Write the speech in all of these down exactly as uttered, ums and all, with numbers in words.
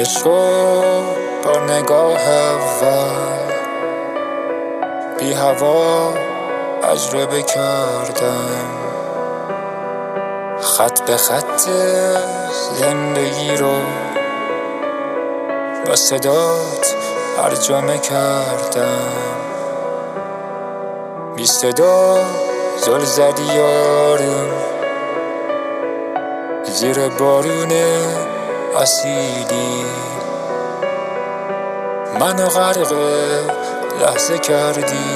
عشقو با نگاه اول بی هوا تجربه کردم، خط به خط زندگی رو با صدات ترجمه کردم. بی صدا زل زدی یارم زیر بارون اسیدی، منو غرق لحظه کردی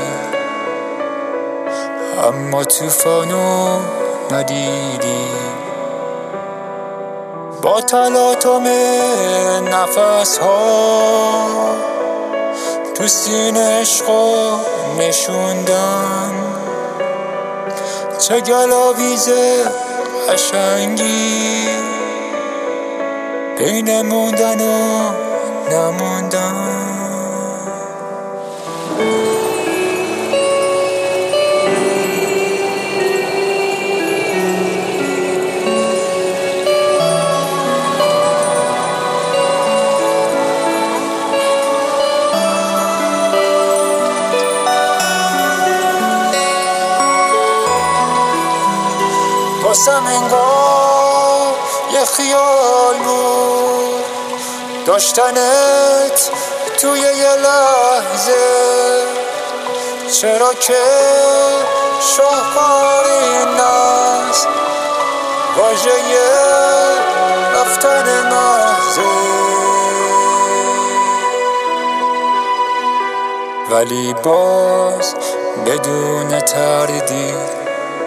اما توفانو ندیدی. با تلاطم نفس ها تو سینه عشقو نشوندن، چه گلاویز قشنگی بین موندن و نموندن. واسم انگار یه خیال بود داشتنت توی یه لحظه، چرا که شاهکار این است واژه رفتن محضه. ولی باز بدون تردید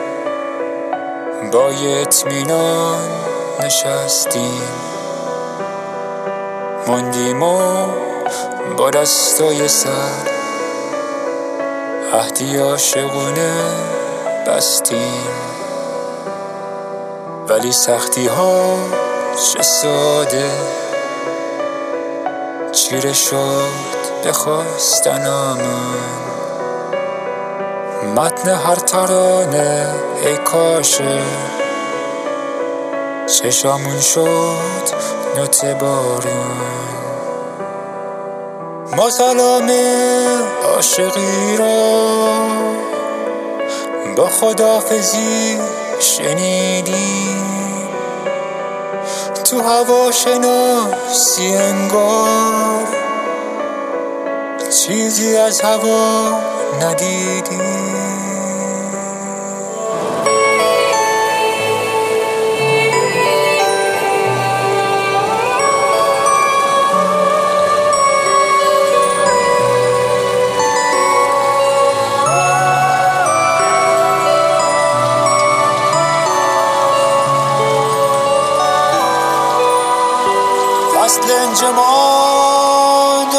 با یه اطمینان نشستیم، موندیم و با دستای سر عهدی عاشقونه بستیم. ولی سختی ها چه ساده چیره شد به خواستنامون، متن هر ترانه ای کاشه چشامون شد نوت بارون. ما سلام عاشقی را با خداحافظی شنیدیم، تو هوا شناسی انگار چیزی از هوا ندیدیم. فصل انجماد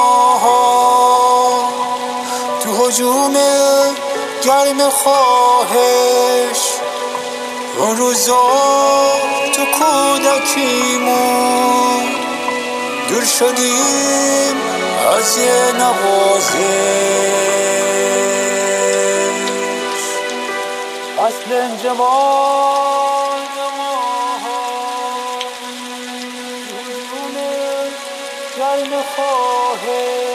ماها تو هجوم گرم خواهش، اون روزا تو کودکیمون دور شدیم از یه نوازش. فصل انجماد ماها گرم خواهش